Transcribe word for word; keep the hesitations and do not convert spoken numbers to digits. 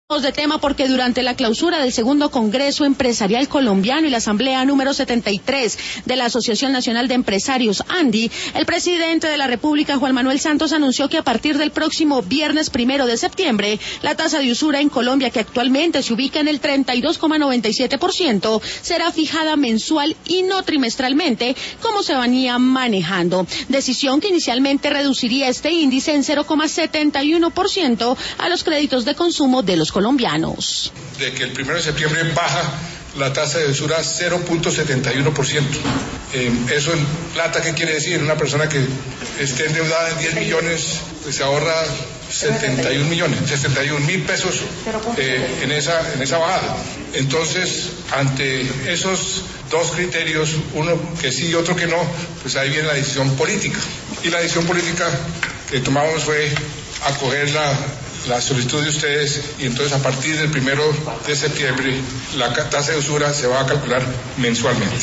de tema porque durante la clausura del segundo Congreso Empresarial Colombiano y la Asamblea número setenta y tres de la Asociación Nacional de Empresarios, ANDI, el presidente de la República, Juan Manuel Santos, anunció que a partir del próximo viernes primero de septiembre, la tasa de usura en Colombia, que actualmente se ubica en el treinta y dos coma noventa y siete por ciento, será fijada mensual y no trimestralmente, como se venía manejando. Decisión que inicialmente reduciría este índice en cero coma setenta y uno por ciento a los créditos de consumo de los colombianos. De que el primero de septiembre baja la tasa de usura cero punto setenta y uno por ciento. Eh, eso en plata, ¿qué quiere decir? Una persona que esté endeudada en diez millones, pues se ahorra setenta y un millones, setenta y un mil pesos eh, en esa en esa bajada. Entonces, ante esos dos criterios, uno que sí y otro que no, pues ahí viene la decisión política. Y la decisión política que tomamos fue acoger la la solicitud de ustedes, y entonces a partir del primero de septiembre la tasa de usura se va a calcular mensualmente.